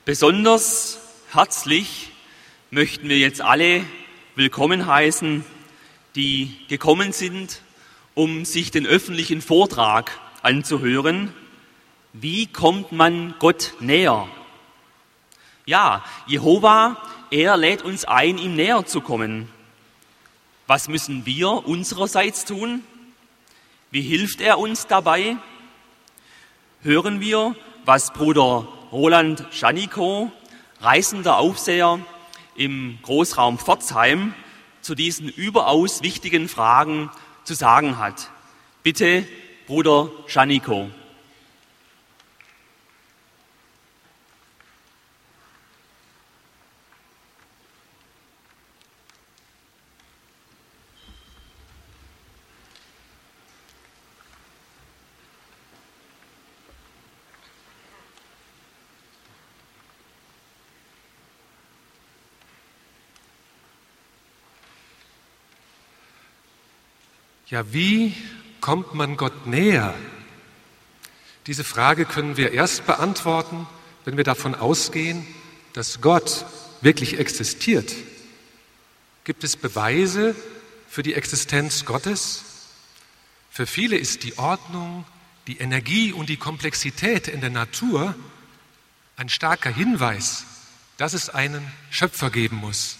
Besonders herzlich möchten wir jetzt alle willkommen heißen, die gekommen sind, um sich den öffentlichen Vortrag anzuhören. Wie kommt man Gott näher? Ja, Jehova, er lädt uns ein, ihm näher zu kommen. Was müssen wir unsererseits tun? Wie hilft er uns dabei? Hören wir, was Bruder Roland Schaniko, reisender Aufseher im Großraum Pforzheim, zu diesen überaus wichtigen Fragen zu sagen hat. Bitte, Bruder Schaniko. Ja, wie kommt man Gott näher? Diese Frage können wir erst beantworten, wenn wir davon ausgehen, dass Gott wirklich existiert. Gibt es Beweise für die Existenz Gottes? Für viele ist die Ordnung, die Energie und die Komplexität in der Natur ein starker Hinweis, dass es einen Schöpfer geben muss.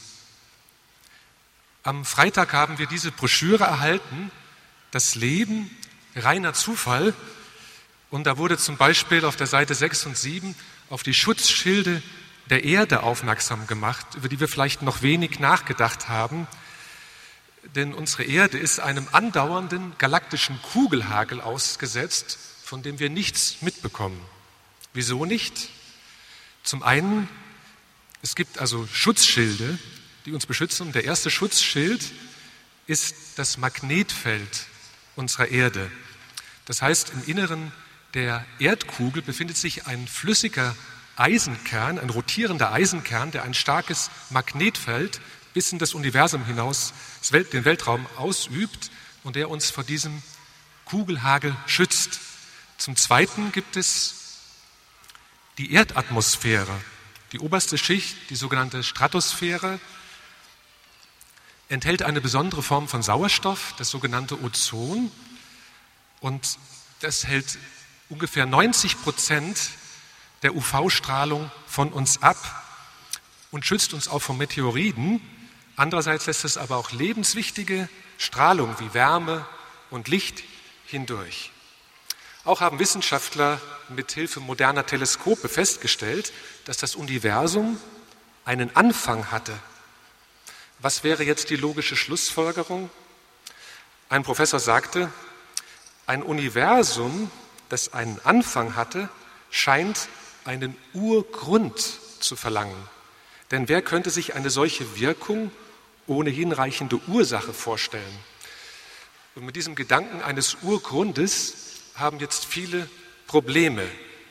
Am Freitag haben wir diese Broschüre erhalten, Das Leben, reiner Zufall. Und da wurde zum Beispiel auf der Seite 6 und 7 auf die Schutzschilde der Erde aufmerksam gemacht, über die wir vielleicht noch wenig nachgedacht haben. Denn unsere Erde ist einem andauernden galaktischen Kugelhagel ausgesetzt, von dem wir nichts mitbekommen. Wieso nicht? Zum einen, es gibt also Schutzschilde, die uns beschützen. Der erste Schutzschild ist das Magnetfeld unserer Erde. Das heißt, im Inneren der Erdkugel befindet sich ein flüssiger Eisenkern, ein rotierender Eisenkern, der ein starkes Magnetfeld bis in das Universum hinaus, den Weltraum ausübt und der uns vor diesem Kugelhagel schützt. Zum Zweiten gibt es die Erdatmosphäre, die oberste Schicht, die sogenannte Stratosphäre, enthält eine besondere Form von Sauerstoff, das sogenannte Ozon, und das hält ungefähr 90% der UV-Strahlung von uns ab und schützt uns auch vor Meteoriten. Andererseits lässt es aber auch lebenswichtige Strahlung wie Wärme und Licht hindurch. Auch haben Wissenschaftler mit Hilfe moderner Teleskope festgestellt, dass das Universum einen Anfang hatte. Was wäre jetzt die logische Schlussfolgerung? Ein Professor sagte, ein Universum, das einen Anfang hatte, scheint einen Urgrund zu verlangen. Denn wer könnte sich eine solche Wirkung ohne hinreichende Ursache vorstellen? Und mit diesem Gedanken eines Urgrundes haben jetzt viele Probleme.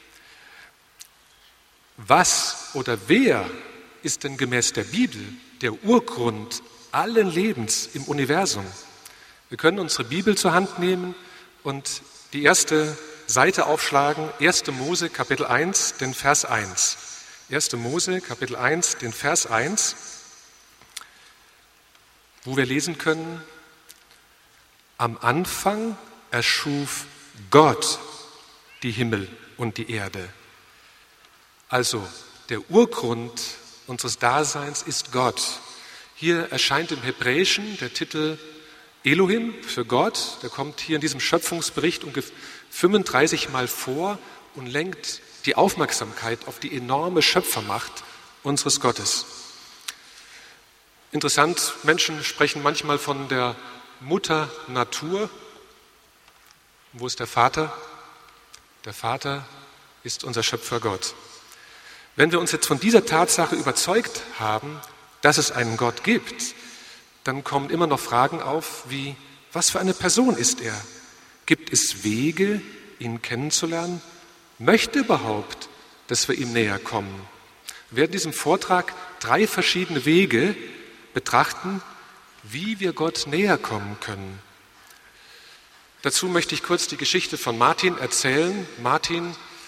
Was oder wer ist denn gemäß der Bibel der Urgrund allen Lebens im Universum? Wir können unsere Bibel zur Hand nehmen und die erste Seite aufschlagen, 1. Mose, Kapitel 1, den Vers 1. 1. Mose, Kapitel 1, den Vers 1, wo wir lesen können, am Anfang erschuf Gott die Himmel und die Erde. Also der Urgrund unseres Daseins ist Gott. Hier erscheint im Hebräischen der Titel Elohim für Gott. Der kommt hier in diesem Schöpfungsbericht ungefähr 35 Mal vor und lenkt die Aufmerksamkeit auf die enorme Schöpfermacht unseres Gottes. Interessant, Menschen sprechen manchmal von der Mutter Natur. Wo ist der Vater? Der Vater ist unser Schöpfer Gott. Wenn wir uns jetzt von dieser Tatsache überzeugt haben, dass es einen Gott gibt, dann kommen immer noch Fragen auf, wie, was für eine Person ist er? Gibt es Wege, ihn kennenzulernen? Möchte überhaupt, dass wir ihm näher kommen? Wir werden in diesem Vortrag 3 verschiedene Wege betrachten, wie wir Gott näher kommen können. Dazu möchte ich kurz die Geschichte von Martin erzählen. Martin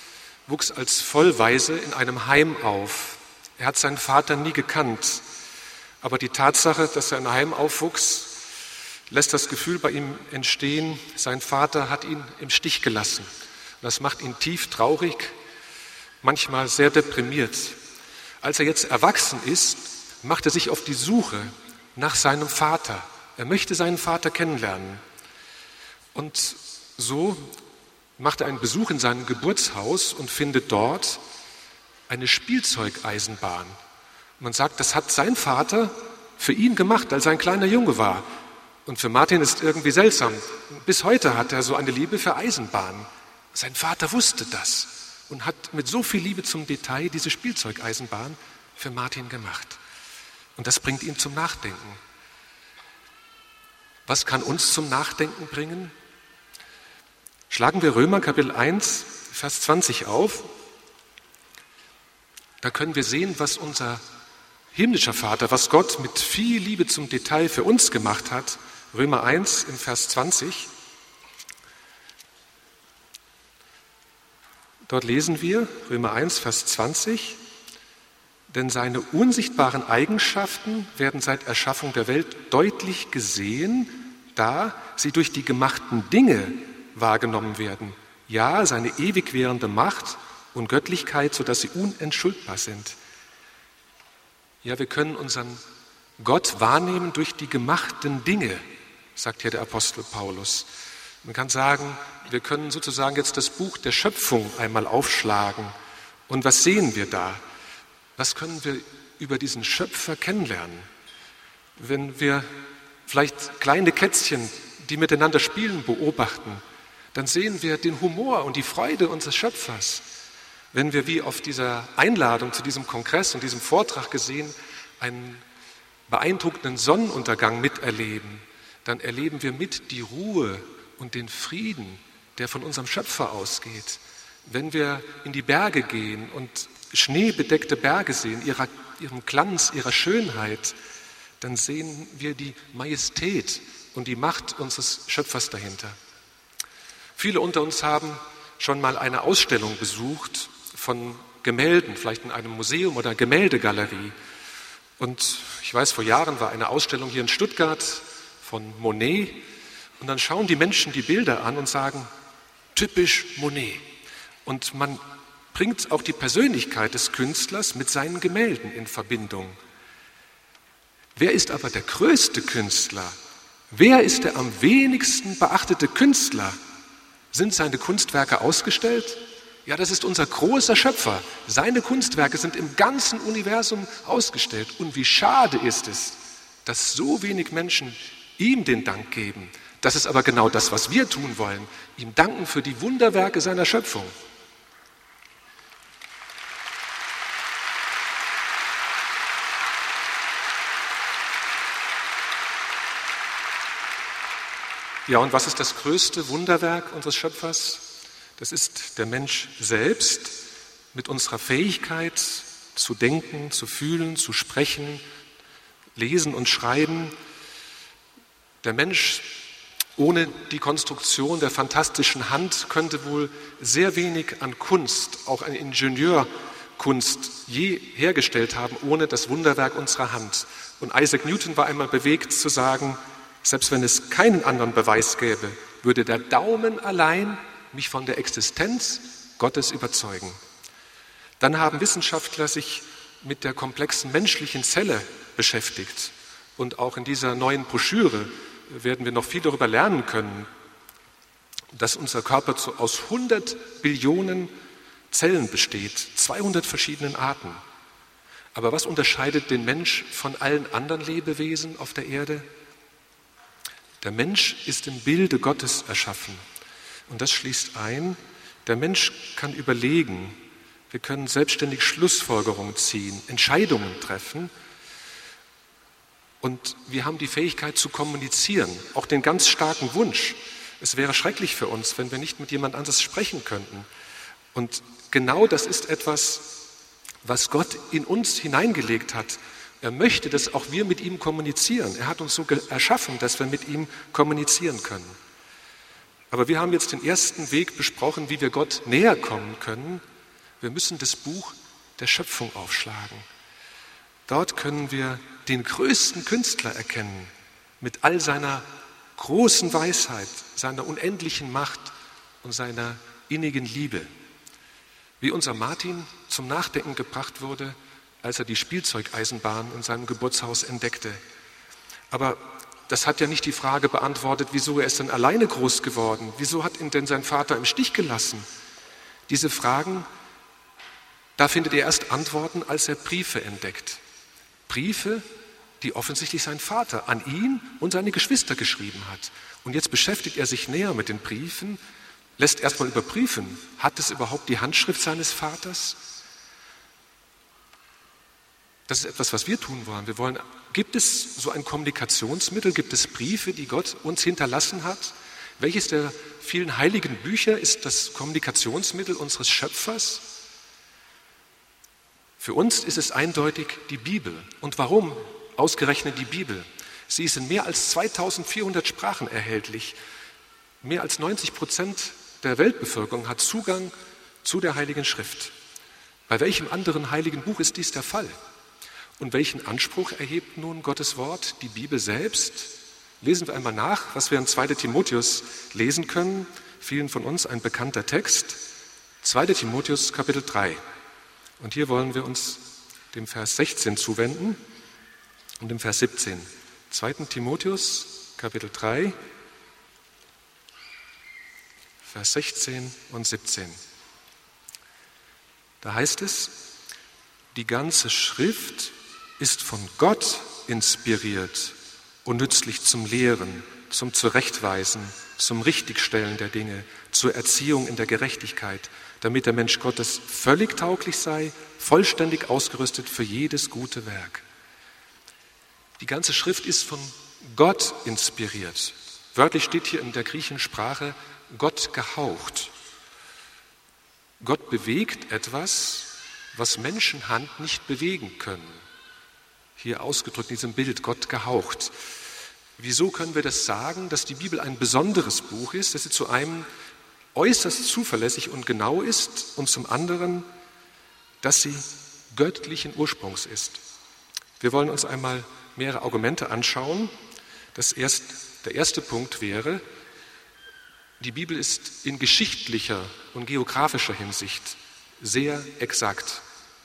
wuchs als Vollwaise in einem Heim auf. Er hat seinen Vater nie gekannt, aber die Tatsache, dass er in einem Heim aufwuchs, lässt das Gefühl bei ihm entstehen, sein Vater hat ihn im Stich gelassen. Das macht ihn tief traurig, manchmal sehr deprimiert. Als er jetzt erwachsen ist, macht er sich auf die Suche nach seinem Vater. Er möchte seinen Vater kennenlernen. Und so macht er einen Besuch in seinem Geburtshaus und findet dort eine Spielzeugeisenbahn. Man sagt, das hat sein Vater für ihn gemacht, als er ein kleiner Junge war. Und für Martin ist irgendwie seltsam. Bis heute hat er so eine Liebe für Eisenbahnen. Sein Vater wusste das und hat mit so viel Liebe zum Detail diese Spielzeugeisenbahn für Martin gemacht. Und das bringt ihn zum Nachdenken. Was kann uns zum Nachdenken bringen? Schlagen wir Römer Kapitel 1, Vers 20 auf. Da können wir sehen, was unser himmlischer Vater, was Gott mit viel Liebe zum Detail für uns gemacht hat. Römer 1 im Vers 20. Dort lesen wir, Römer 1, Vers 20, denn seine unsichtbaren Eigenschaften werden seit Erschaffung der Welt deutlich gesehen, da sie durch die gemachten Dinge wahrgenommen werden. Ja, seine ewig währende Macht und Göttlichkeit, sodass sie unentschuldbar sind. Ja, wir können unseren Gott wahrnehmen durch die gemachten Dinge, sagt hier der Apostel Paulus. Man kann sagen, wir können sozusagen jetzt das Buch der Schöpfung einmal aufschlagen. Und was sehen wir da? Was können wir über diesen Schöpfer kennenlernen? Wenn wir vielleicht kleine Kätzchen, die miteinander spielen, beobachten, dann sehen wir den Humor und die Freude unseres Schöpfers. Wenn wir wie auf dieser Einladung zu diesem Kongress und diesem Vortrag gesehen, einen beeindruckenden Sonnenuntergang miterleben, dann erleben wir mit die Ruhe und den Frieden, der von unserem Schöpfer ausgeht. Wenn wir in die Berge gehen und schneebedeckte Berge sehen, ihren Glanz, ihrer Schönheit, dann sehen wir die Majestät und die Macht unseres Schöpfers dahinter. Viele unter uns haben schon mal eine Ausstellung besucht von Gemälden, vielleicht in einem Museum oder Gemäldegalerie. Und ich weiß, vor Jahren war eine Ausstellung hier in Stuttgart von Monet. Und dann schauen die Menschen die Bilder an und sagen, typisch Monet. Und man bringt auch die Persönlichkeit des Künstlers mit seinen Gemälden in Verbindung. Wer ist aber der größte Künstler? Wer ist der am wenigsten beachtete Künstler? Sind seine Kunstwerke ausgestellt? Ja, das ist unser großer Schöpfer. Seine Kunstwerke sind im ganzen Universum ausgestellt. Und wie schade ist es, dass so wenig Menschen ihm den Dank geben. Das ist aber genau das, was wir tun wollen. Ihm danken für die Wunderwerke seiner Schöpfung. Ja, und was ist das größte Wunderwerk unseres Schöpfers? Das ist der Mensch selbst mit unserer Fähigkeit zu denken, zu fühlen, zu sprechen, lesen und schreiben. Der Mensch ohne die Konstruktion der fantastischen Hand könnte wohl sehr wenig an Kunst, auch an Ingenieurkunst je hergestellt haben, ohne das Wunderwerk unserer Hand. Und Isaac Newton war einmal bewegt zu sagen, selbst wenn es keinen anderen Beweis gäbe, würde der Daumen allein mich von der Existenz Gottes überzeugen. Dann haben Wissenschaftler sich mit der komplexen menschlichen Zelle beschäftigt. Und auch in dieser neuen Broschüre werden wir noch viel darüber lernen können, dass unser Körper aus 100 Billionen Zellen besteht, 200 verschiedenen Arten. Aber was unterscheidet den Mensch von allen anderen Lebewesen auf der Erde? Der Mensch ist im Bilde Gottes erschaffen. Und das schließt ein, der Mensch kann überlegen, wir können selbstständig Schlussfolgerungen ziehen, Entscheidungen treffen und wir haben die Fähigkeit zu kommunizieren, auch den ganz starken Wunsch. Es wäre schrecklich für uns, wenn wir nicht mit jemand anderes sprechen könnten. Und genau das ist etwas, was Gott in uns hineingelegt hat. Er möchte, dass auch wir mit ihm kommunizieren. Er hat uns so erschaffen, dass wir mit ihm kommunizieren können. Aber wir haben jetzt den ersten Weg besprochen, wie wir Gott näher kommen können. Wir müssen das Buch der Schöpfung aufschlagen. Dort können wir den größten Künstler erkennen, mit all seiner großen Weisheit, seiner unendlichen Macht und seiner innigen Liebe. Wie unser Martin zum Nachdenken gebracht wurde, als er die Spielzeugeisenbahn in seinem Geburtshaus entdeckte. Aber das hat ja nicht die Frage beantwortet, wieso er ist denn alleine groß geworden? Wieso hat ihn denn sein Vater im Stich gelassen? Diese Fragen, da findet er erst Antworten, als er Briefe entdeckt. Briefe, die offensichtlich sein Vater an ihn und seine Geschwister geschrieben hat. Und jetzt beschäftigt er sich näher mit den Briefen, lässt erstmal überprüfen, hat es überhaupt die Handschrift seines Vaters? Das ist etwas, was wir tun wollen. Gibt es so ein Kommunikationsmittel, gibt es Briefe, die Gott uns hinterlassen hat? Welches der vielen heiligen Bücher ist das Kommunikationsmittel unseres Schöpfers? Für uns ist es eindeutig die Bibel. Und warum ausgerechnet die Bibel? Sie ist in mehr als 2400 Sprachen erhältlich. Mehr als 90% der Weltbevölkerung hat Zugang zu der Heiligen Schrift. Bei welchem anderen heiligen Buch ist dies der Fall? Und welchen Anspruch erhebt nun Gottes Wort, die Bibel selbst? Lesen wir einmal nach, was wir in 2. Timotheus lesen können. Vielen von uns ein bekannter Text. 2. Timotheus, Kapitel 3. Und hier wollen wir uns dem Vers 16 zuwenden und dem Vers 17. 2. Timotheus, Kapitel 3, Vers 16 und 17. Da heißt es, die ganze Schrift ist von Gott inspiriert und nützlich zum Lehren, zum Zurechtweisen, zum Richtigstellen der Dinge, zur Erziehung in der Gerechtigkeit, damit der Mensch Gottes völlig tauglich sei, vollständig ausgerüstet für jedes gute Werk. Die ganze Schrift ist von Gott inspiriert. Wörtlich steht hier in der griechischen Sprache Gott gehaucht. Gott bewegt etwas, was Menschenhand nicht bewegen können. Hier ausgedrückt in diesem Bild, Gott gehaucht. Wieso können wir das sagen, dass die Bibel ein besonderes Buch ist, dass sie zu einem äußerst zuverlässig und genau ist und zum anderen, dass sie göttlichen Ursprungs ist? Wir wollen uns einmal mehrere Argumente anschauen. Der erste Punkt wäre, die Bibel ist in geschichtlicher und geografischer Hinsicht sehr exakt.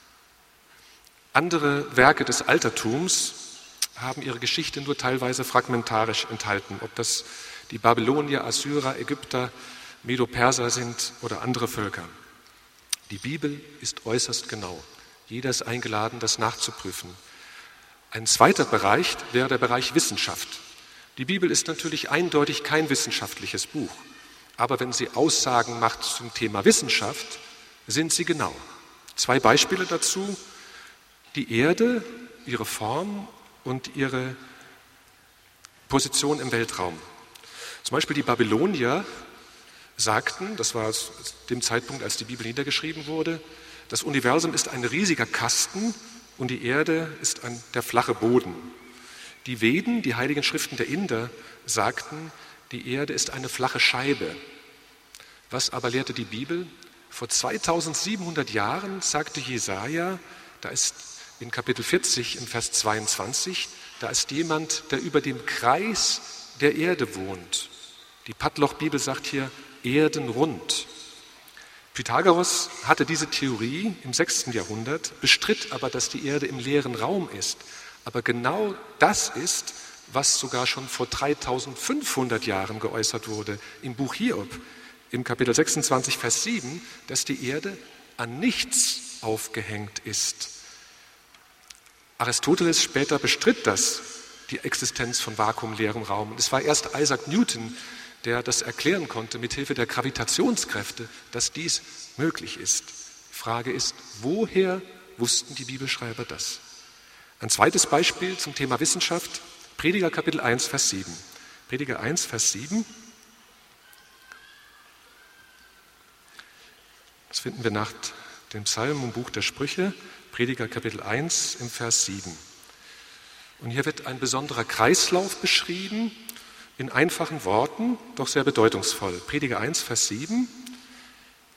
Andere Werke des Altertums haben ihre Geschichte nur teilweise fragmentarisch enthalten, ob das die Babylonier, Assyrer, Ägypter, Medo-Perser sind oder andere Völker. Die Bibel ist äußerst genau. Jeder ist eingeladen, das nachzuprüfen. Ein zweiter Bereich wäre der Bereich Wissenschaft. Die Bibel ist natürlich eindeutig kein wissenschaftliches Buch, aber wenn sie Aussagen macht zum Thema Wissenschaft, sind sie genau. 2 Beispiele dazu: die Erde, ihre Form und ihre Position im Weltraum. Zum Beispiel die Babylonier sagten, das war zu dem Zeitpunkt, als die Bibel niedergeschrieben wurde, das Universum ist ein riesiger Kasten und die Erde ist der flache Boden. Die Veden, die heiligen Schriften der Inder, sagten, die Erde ist eine flache Scheibe. Was aber lehrte die Bibel? Vor 2700 Jahren sagte Jesaja, da ist in Kapitel 40 im Vers 22, da ist jemand, der über dem Kreis der Erde wohnt. Die Padloch-Bibel sagt hier erdenrund. Pythagoras hatte diese Theorie im 6. Jahrhundert, bestritt aber, dass die Erde im leeren Raum ist. Aber genau das ist, was sogar schon vor 3500 Jahren geäußert wurde im Buch Hiob, im Kapitel 26, Vers 7, dass die Erde an nichts aufgehängt ist. Aristoteles später bestritt die Existenz von vakuumleerem Raum. Und es war erst Isaac Newton, der das erklären konnte mit Hilfe der Gravitationskräfte, dass dies möglich ist. Die Frage ist, woher wussten die Bibelschreiber das? Ein zweites Beispiel zum Thema Wissenschaft, Prediger Kapitel 1, Vers 7. Prediger 1, Vers 7. Das finden wir nach dem Psalm im Buch der Sprüche, Prediger Kapitel 1 im Vers 7. Und hier wird ein besonderer Kreislauf beschrieben, in einfachen Worten, doch sehr bedeutungsvoll. Prediger 1, Vers 7.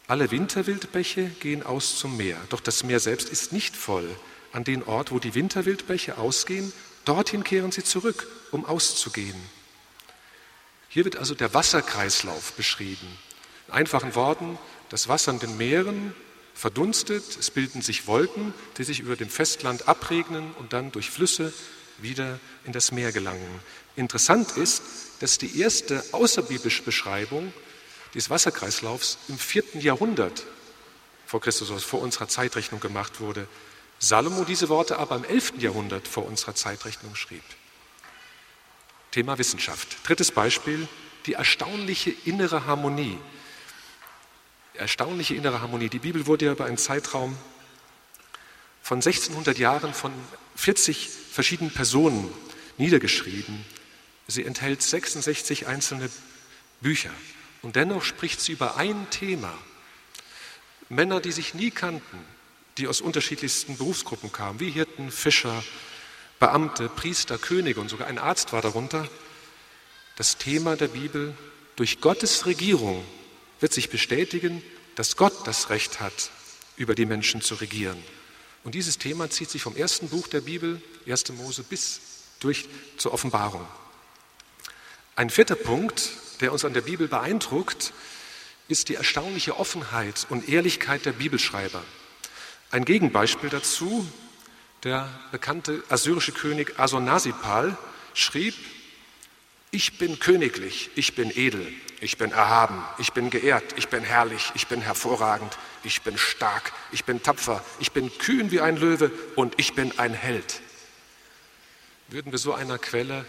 Alle Winterwildbäche gehen aus zum Meer, doch das Meer selbst ist nicht voll. An den Ort, wo die Winterwildbäche ausgehen, dorthin kehren sie zurück, um auszugehen. Hier wird also der Wasserkreislauf beschrieben. In einfachen Worten, das Wasser in den Meeren verdunstet, es bilden sich Wolken, die sich über dem Festland abregnen und dann durch Flüsse wieder in das Meer gelangen. Interessant ist, dass die erste außerbiblische Beschreibung des Wasserkreislaufs im 4. Jahrhundert vor Christus, also vor unserer Zeitrechnung gemacht wurde. Salomo diese Worte aber im 11. Jahrhundert vor unserer Zeitrechnung schrieb. Thema Wissenschaft. Drittes Beispiel, die erstaunliche innere Harmonie. Erstaunliche innere Harmonie. Die Bibel wurde ja über einen Zeitraum von 1600 Jahren von 40 verschiedenen Personen niedergeschrieben. Sie enthält 66 einzelne Bücher. Und dennoch spricht sie über ein Thema. Männer, die sich nie kannten, die aus unterschiedlichsten Berufsgruppen kamen, wie Hirten, Fischer, Beamte, Priester, Könige und sogar ein Arzt war darunter. Das Thema der Bibel: durch Gottes Regierung wird sich bestätigen, dass Gott das Recht hat, über die Menschen zu regieren. Und dieses Thema zieht sich vom ersten Buch der Bibel, 1. Mose, bis durch zur Offenbarung. Ein vierter Punkt, der uns an der Bibel beeindruckt, ist die erstaunliche Offenheit und Ehrlichkeit der Bibelschreiber. Ein Gegenbeispiel dazu: der bekannte assyrische König Asurnasipal schrieb: Ich bin königlich, ich bin edel, ich bin erhaben, ich bin geehrt, ich bin herrlich, ich bin hervorragend, ich bin stark, ich bin tapfer, ich bin kühn wie ein Löwe und ich bin ein Held. Würden wir so eine Quelle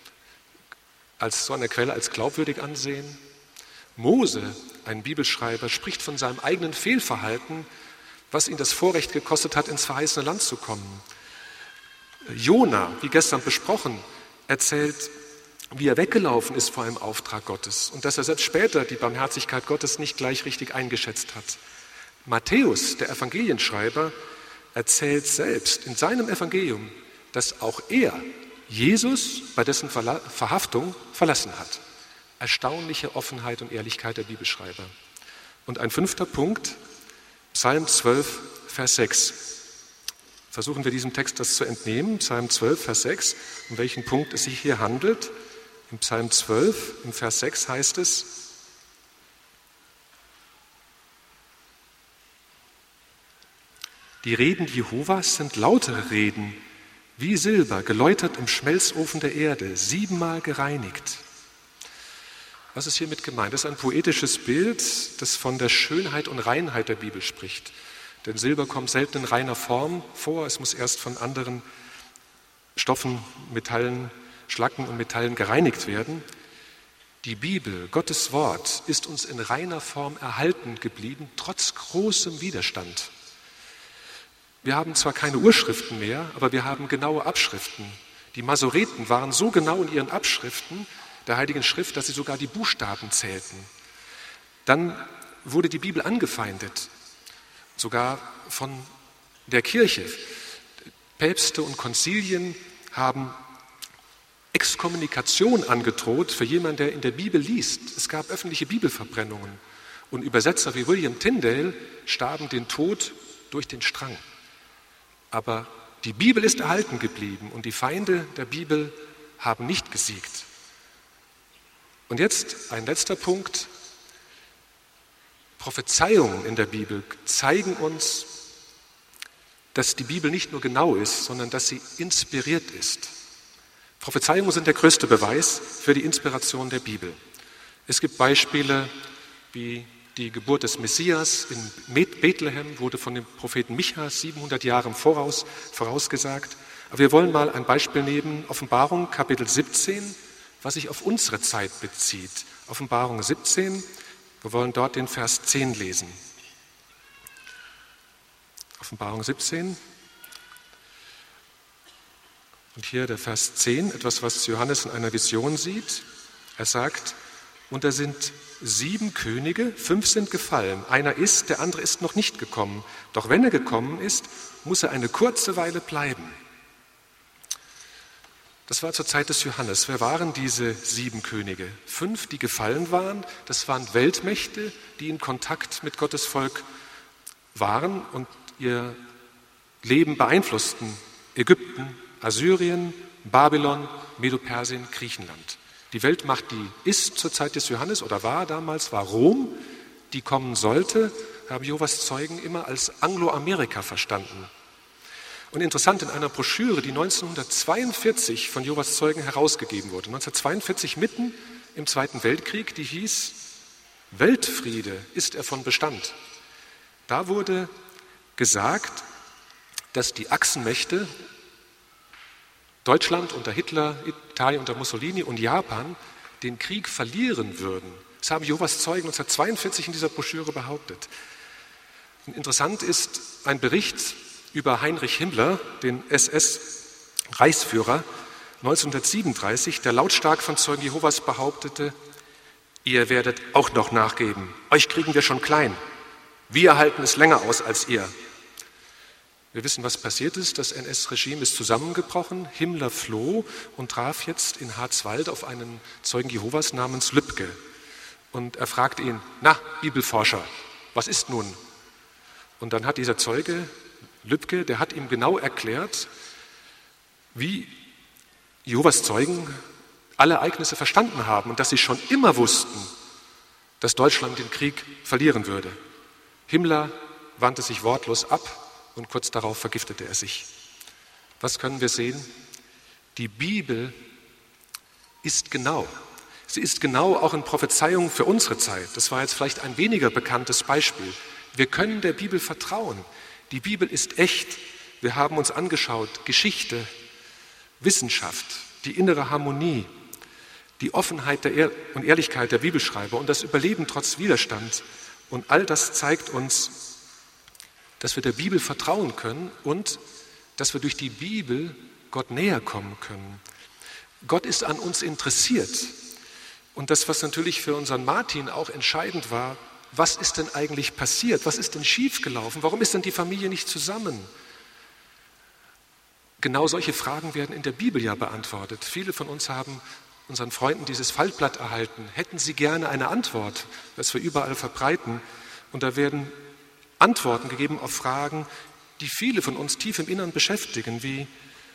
als glaubwürdig ansehen? Mose, ein Bibelschreiber, spricht von seinem eigenen Fehlverhalten, was ihn das Vorrecht gekostet hat, ins verheißene Land zu kommen. Jona, wie gestern besprochen, erzählt, wie er weggelaufen ist vor einem Auftrag Gottes und dass er selbst später die Barmherzigkeit Gottes nicht gleich richtig eingeschätzt hat. Matthäus, der Evangelienschreiber, erzählt selbst in seinem Evangelium, dass auch er Jesus bei dessen Verhaftung verlassen hat. Erstaunliche Offenheit und Ehrlichkeit der Bibelschreiber. Und ein fünfter Punkt: Psalm 12, Vers 6. Versuchen wir diesem Text das zu entnehmen. Psalm 12, Vers 6, um welchen Punkt es sich hier handelt. Im Psalm 12, im Vers 6 heißt es: Die Reden Jehovas sind lautere Reden, wie Silber, geläutert im Schmelzofen der Erde, 7-mal gereinigt. Was ist hiermit gemeint? Das ist ein poetisches Bild, das von der Schönheit und Reinheit der Bibel spricht. Denn Silber kommt selten in reiner Form vor, es muss erst von anderen Stoffen, Metallen, Schlacken und Metallen gereinigt werden. Die Bibel, Gottes Wort, ist uns in reiner Form erhalten geblieben, trotz großem Widerstand. Wir haben zwar keine Urschriften mehr, aber wir haben genaue Abschriften. Die Masoreten waren so genau in ihren Abschriften der Heiligen Schrift, dass sie sogar die Buchstaben zählten. Dann wurde die Bibel angefeindet, sogar von der Kirche. Päpste und Konzilien haben Exkommunikation angedroht für jemanden, der in der Bibel liest. Es gab öffentliche Bibelverbrennungen und Übersetzer wie William Tyndale starben den Tod durch den Strang. Aber die Bibel ist erhalten geblieben und die Feinde der Bibel haben nicht gesiegt. Und jetzt ein letzter Punkt. Prophezeiungen in der Bibel zeigen uns, dass die Bibel nicht nur genau ist, sondern dass sie inspiriert ist. Prophezeiungen sind der größte Beweis für die Inspiration der Bibel. Es gibt Beispiele wie die Geburt des Messias in Bethlehem, wurde von dem Propheten Micha 700 Jahre im Voraus vorausgesagt. Aber wir wollen mal ein Beispiel nehmen, Offenbarung Kapitel 17, was sich auf unsere Zeit bezieht. Offenbarung 17, wir wollen dort den Vers 10 lesen. Offenbarung 17. Und hier der Vers 10, etwas, was Johannes in einer Vision sieht. Er sagt: Und da sind 7 Könige, 5 sind gefallen. Einer ist, der andere ist noch nicht gekommen. Doch wenn er gekommen ist, muss er eine kurze Weile bleiben. Das war zur Zeit des Johannes. Wer waren diese 7 Könige? 5, die gefallen waren. Das waren Weltmächte, die in Kontakt mit Gottes Volk waren und ihr Leben beeinflussten. Ägypten, Assyrien, Babylon, Medo-Persien, Griechenland. Die Weltmacht, die ist zur Zeit des Johannes oder war damals, war Rom. Die kommen sollte, haben Jehovas Zeugen immer als Angloamerika verstanden. Und interessant, in einer Broschüre, die 1942 von Jehovas Zeugen herausgegeben wurde, 1942 mitten im Zweiten Weltkrieg, die hieß Weltfriede, ist er von Bestand. Da wurde gesagt, dass die Achsenmächte Deutschland unter Hitler, Italien unter Mussolini und Japan den Krieg verlieren würden. Das haben Jehovas Zeugen 1942 in dieser Broschüre behauptet. Und interessant ist ein Bericht über Heinrich Himmler, den SS-Reichsführer, 1937, der lautstark von Zeugen Jehovas behauptete, ihr werdet auch noch nachgeben, euch kriegen wir schon klein, wir halten es länger aus als ihr. Wir wissen, was passiert ist, das NS-Regime ist zusammengebrochen, Himmler floh und traf jetzt in Harzwald auf einen Zeugen Jehovas namens Lübke. Und er fragt ihn, na, Bibelforscher, was ist nun? Und dann hat dieser Zeuge, Lübke, der hat ihm genau erklärt, wie Jehovas Zeugen alle Ereignisse verstanden haben und dass sie schon immer wussten, dass Deutschland den Krieg verlieren würde. Himmler wandte sich wortlos ab und kurz darauf vergiftete er sich. Was können wir sehen? Die Bibel ist genau. Sie ist genau auch in Prophezeiungen für unsere Zeit. Das war jetzt vielleicht ein weniger bekanntes Beispiel. Wir können der Bibel vertrauen. Die Bibel ist echt. Wir haben uns angeschaut, Geschichte, Wissenschaft, die innere Harmonie, die Offenheit und Ehrlichkeit der Bibelschreiber und das Überleben trotz Widerstand. Und all das zeigt uns, dass wir der Bibel vertrauen können und dass wir durch die Bibel Gott näher kommen können. Gott ist an uns interessiert. Und das, was natürlich für unseren Martin auch entscheidend war, was ist denn eigentlich passiert? Was ist denn schiefgelaufen? Warum ist denn die Familie nicht zusammen? Genau solche Fragen werden in der Bibel ja beantwortet. Viele von uns haben unseren Freunden dieses Faltblatt erhalten. Hätten sie gerne eine Antwort, das wir überall verbreiten. Und da werden Antworten gegeben auf Fragen, die viele von uns tief im Innern beschäftigen, wie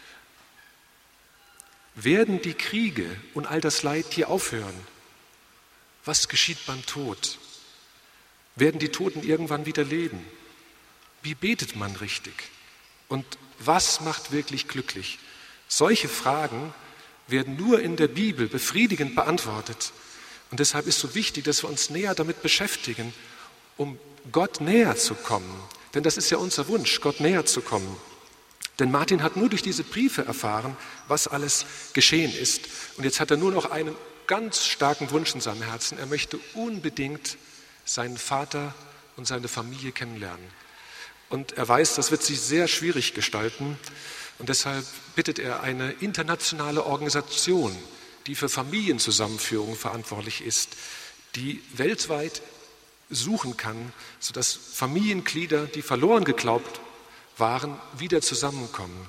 werden die Kriege und all das Leid hier aufhören? Was geschieht beim Tod? Werden die Toten irgendwann wieder leben? Wie betet man richtig? Und was macht wirklich glücklich? Solche Fragen werden nur in der Bibel befriedigend beantwortet. Und deshalb ist so wichtig, dass wir uns näher damit beschäftigen, um Gott näher zu kommen. Denn das ist ja unser Wunsch, Gott näher zu kommen. Denn Martin hat nur durch diese Briefe erfahren, was alles geschehen ist. Und jetzt hat er nur noch einen ganz starken Wunsch in seinem Herzen. Er möchte unbedingt seinen Vater und seine Familie kennenlernen. Und er weiß, das wird sich sehr schwierig gestalten. Und deshalb bittet er eine internationale Organisation, die für Familienzusammenführung verantwortlich ist, die weltweit suchen kann, sodass Familienglieder, die verloren geglaubt waren, wieder zusammenkommen.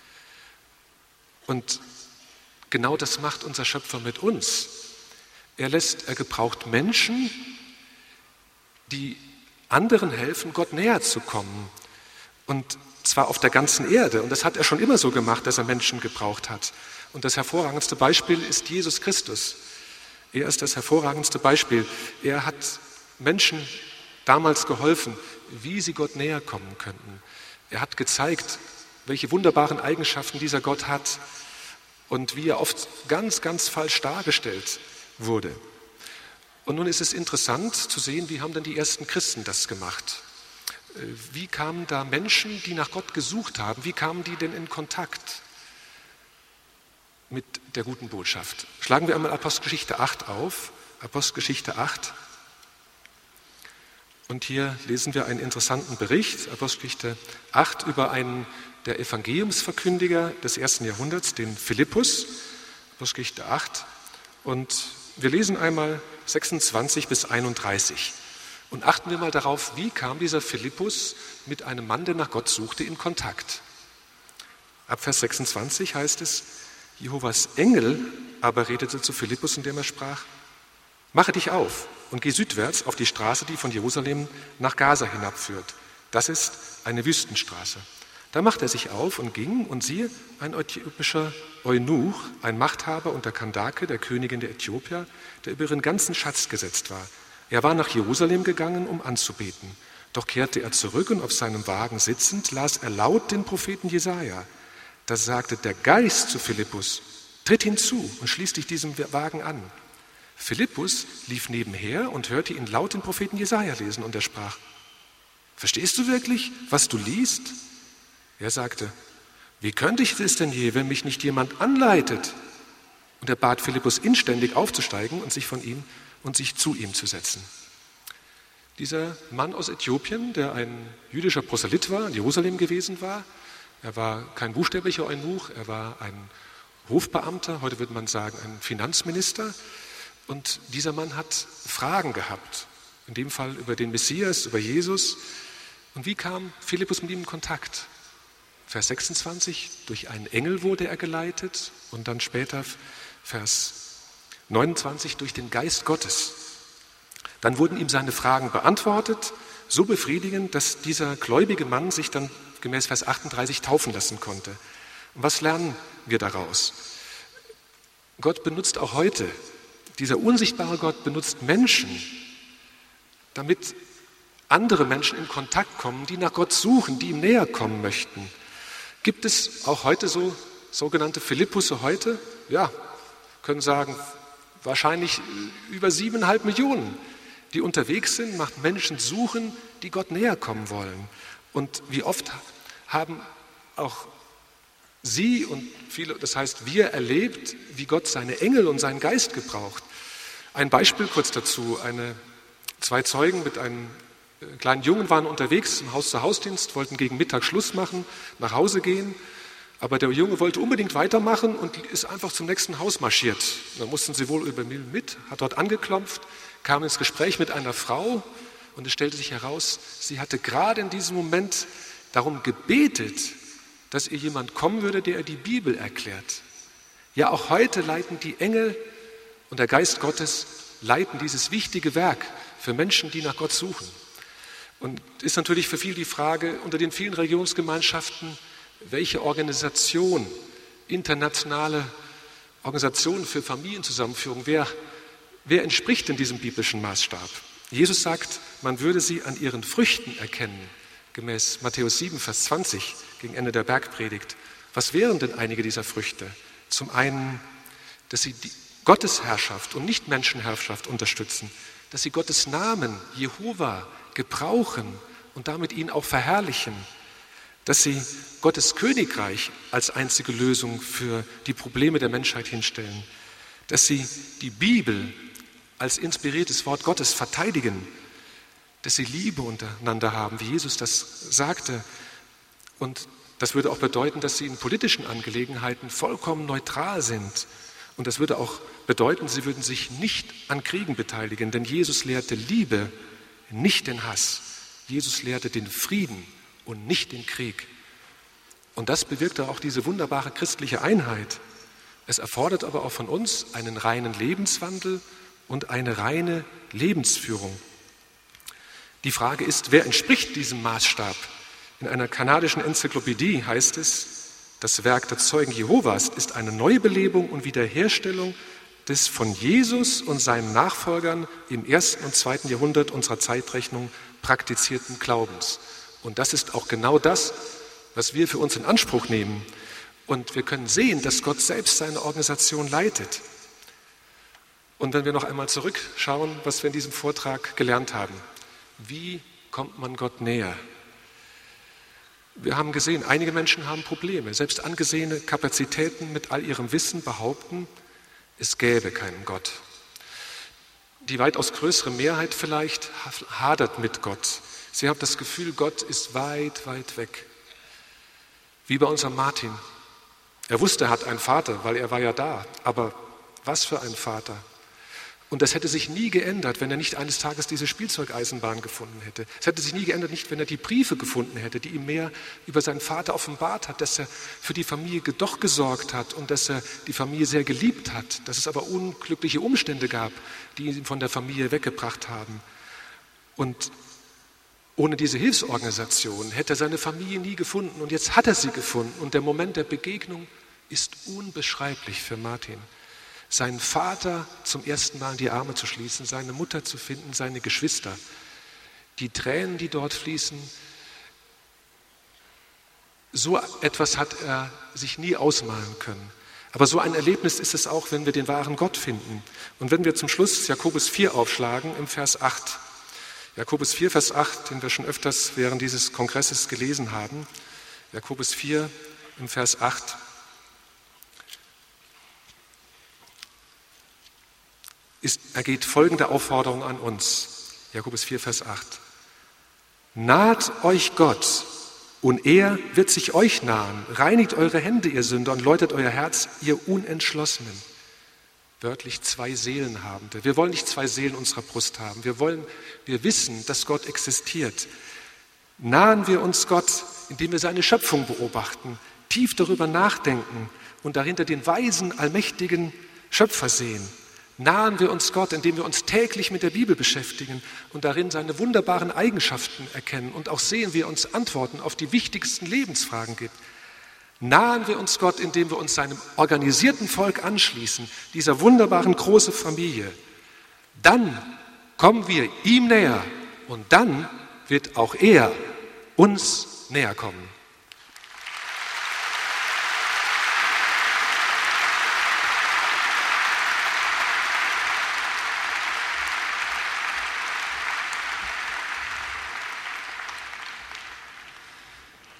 Und genau das macht unser Schöpfer mit uns. Er gebraucht Menschen, die anderen helfen, Gott näher zu kommen. Und zwar auf der ganzen Erde. Und das hat er schon immer so gemacht, dass er Menschen gebraucht hat. Und das hervorragendste Beispiel ist Jesus Christus. Er ist das hervorragendste Beispiel. Er hat Menschen damals geholfen, wie sie Gott näher kommen könnten. Er hat gezeigt, welche wunderbaren Eigenschaften dieser Gott hat und wie er oft ganz, ganz falsch dargestellt wurde. Und nun ist es interessant zu sehen, wie haben denn die ersten Christen das gemacht? Wie kamen da Menschen, die nach Gott gesucht haben, wie kamen die denn in Kontakt mit der guten Botschaft? Schlagen wir einmal Apostelgeschichte 8 auf, Apostelgeschichte 8. Und hier lesen wir einen interessanten Bericht, Apostelgeschichte 8, über einen der Evangeliumsverkündiger des 1. Jahrhunderts, den Philippus, Apostelgeschichte 8. Und wir lesen einmal 26 bis 31. Und achten wir mal darauf, wie kam dieser Philippus mit einem Mann, der nach Gott suchte, in Kontakt. Ab Vers 26 heißt es, Jehovas Engel aber redete zu Philippus, indem er sprach: Mache dich auf und geh südwärts auf die Straße, die von Jerusalem nach Gaza hinabführt. Das ist eine Wüstenstraße. Da machte er sich auf und ging, und siehe, ein äthiopischer Eunuch, ein Machthaber unter Kandake, der Königin der Äthiopier, der über ihren ganzen Schatz gesetzt war. Er war nach Jerusalem gegangen, um anzubeten. Doch kehrte er zurück, und auf seinem Wagen sitzend las er laut den Propheten Jesaja. Da sagte der Geist zu Philippus: Tritt hinzu und schließ dich diesem Wagen an. Philippus lief nebenher und hörte ihn laut den Propheten Jesaja lesen, und er sprach: Verstehst du wirklich, was du liest? Er sagte: Wie könnte ich es denn je, wenn mich nicht jemand anleitet? Und er bat Philippus inständig aufzusteigen und sich zu ihm zu setzen. Dieser Mann aus Äthiopien, der ein jüdischer Proselyt war, in Jerusalem gewesen war, er war kein buchstäblicher Eunuch, er war ein Hofbeamter, heute würde man sagen ein Finanzminister. Und dieser Mann hat Fragen gehabt, in dem Fall über den Messias, über Jesus. Und wie kam Philippus mit ihm in Kontakt? Vers 26, durch einen Engel wurde er geleitet, und dann später Vers 29, durch den Geist Gottes. Dann wurden ihm seine Fragen beantwortet, so befriedigend, dass dieser gläubige Mann sich dann gemäß Vers 38 taufen lassen konnte. Und was lernen wir daraus? Gott benutzt auch heute, dieser unsichtbare Gott benutzt Menschen, damit andere Menschen in Kontakt kommen, die nach Gott suchen, die ihm näher kommen möchten. Gibt es auch heute so sogenannte Philippusse heute? Ja, können sagen, wahrscheinlich über 7,5 Millionen, die unterwegs sind, nach Menschen suchen, die Gott näher kommen wollen. Und wie oft haben auch Sie und viele, das heißt wir, erlebt, wie Gott seine Engel und seinen Geist gebraucht. Ein Beispiel kurz dazu. Zwei Zeugen mit einem kleinen Jungen waren unterwegs im Haus-zu-Haus-Dienst, wollten gegen Mittag Schluss machen, nach Hause gehen. Aber der Junge wollte unbedingt weitermachen und ist einfach zum nächsten Haus marschiert. Da mussten sie wohl über Müll mit, hat dort angeklopft, kam ins Gespräch mit einer Frau, und es stellte sich heraus, sie hatte gerade in diesem Moment darum gebetet, dass ihr jemand kommen würde, der ihr die Bibel erklärt. Ja, auch heute leiten die Engel und der Geist Gottes leiten dieses wichtige Werk für Menschen, die nach Gott suchen. Und ist natürlich für viele die Frage, unter den vielen Religionsgemeinschaften, welche Organisation, internationale Organisation für Familienzusammenführung, wer entspricht denn diesem biblischen Maßstab? Jesus sagt, man würde sie an ihren Früchten erkennen, gemäß Matthäus 7, Vers 20, gegen Ende der Bergpredigt. Was wären denn einige dieser Früchte? Zum einen, dass sie die Gottesherrschaft und nicht Menschenherrschaft unterstützen, dass sie Gottes Namen, Jehova, gebrauchen und damit ihn auch verherrlichen, dass sie Gottes Königreich als einzige Lösung für die Probleme der Menschheit hinstellen, dass sie die Bibel als inspiriertes Wort Gottes verteidigen, dass sie Liebe untereinander haben, wie Jesus das sagte. Und das würde auch bedeuten, dass sie in politischen Angelegenheiten vollkommen neutral sind. Und das würde auch bedeuten, sie würden sich nicht an Kriegen beteiligen, denn Jesus lehrte Liebe, nicht den Hass. Jesus lehrte den Frieden und nicht den Krieg. Und das bewirkte auch diese wunderbare christliche Einheit. Es erfordert aber auch von uns einen reinen Lebenswandel und eine reine Lebensführung. Die Frage ist, wer entspricht diesem Maßstab? In einer kanadischen Enzyklopädie heißt es, das Werk der Zeugen Jehovas ist eine Neubelebung und Wiederherstellung des von Jesus und seinen Nachfolgern im 1. und 2. Jahrhundert unserer Zeitrechnung praktizierten Glaubens. Und das ist auch genau das, was wir für uns in Anspruch nehmen. Und wir können sehen, dass Gott selbst seine Organisation leitet. Und wenn wir noch einmal zurückschauen, was wir in diesem Vortrag gelernt haben. Wie kommt man Gott näher? Wir haben gesehen, einige Menschen haben Probleme. Selbst angesehene Kapazitäten mit all ihrem Wissen behaupten, es gäbe keinen Gott. Die weitaus größere Mehrheit vielleicht hadert mit Gott. Sie haben das Gefühl, Gott ist weit, weit weg. Wie bei unserem Martin. Er wusste, er hat einen Vater, weil er war ja da. Aber was für ein Vater? Und das hätte sich nie geändert, wenn er nicht eines Tages diese Spielzeugeisenbahn gefunden hätte. Es hätte sich nie geändert, nicht wenn er die Briefe gefunden hätte, die ihm mehr über seinen Vater offenbart hat, dass er für die Familie doch gesorgt hat und dass er die Familie sehr geliebt hat, dass es aber unglückliche Umstände gab, die ihn von der Familie weggebracht haben. Und ohne diese Hilfsorganisation hätte er seine Familie nie gefunden. Und jetzt hat er sie gefunden. Und der Moment der Begegnung ist unbeschreiblich für Martin. Seinen Vater zum ersten Mal in die Arme zu schließen, seine Mutter zu finden, seine Geschwister. Die Tränen, die dort fließen, so etwas hat er sich nie ausmalen können. Aber so ein Erlebnis ist es auch, wenn wir den wahren Gott finden. Und wenn wir zum Schluss Jakobus 4 aufschlagen, im Vers 8. Jakobus 4, Vers 8, den wir schon öfters während dieses Kongresses gelesen haben. Jakobus 4, im Vers 8. Ergeht folgende Aufforderung an uns. Jakobus 4, Vers 8. Naht euch Gott, und er wird sich euch nahen. Reinigt eure Hände, ihr Sünder, und läutet euer Herz, ihr Unentschlossenen. Wörtlich 2 Seelen habende. Wir wollen nicht 2 Seelen unserer Brust haben. Wir wissen, dass Gott existiert. Nahen wir uns Gott, indem wir seine Schöpfung beobachten, tief darüber nachdenken und dahinter den weisen, allmächtigen Schöpfer sehen. Nahen wir uns Gott, indem wir uns täglich mit der Bibel beschäftigen und darin seine wunderbaren Eigenschaften erkennen und auch sehen, wie er uns Antworten auf die wichtigsten Lebensfragen gibt. Nahen wir uns Gott, indem wir uns seinem organisierten Volk anschließen, dieser wunderbaren großen Familie. Dann kommen wir ihm näher und dann wird auch er uns näher kommen.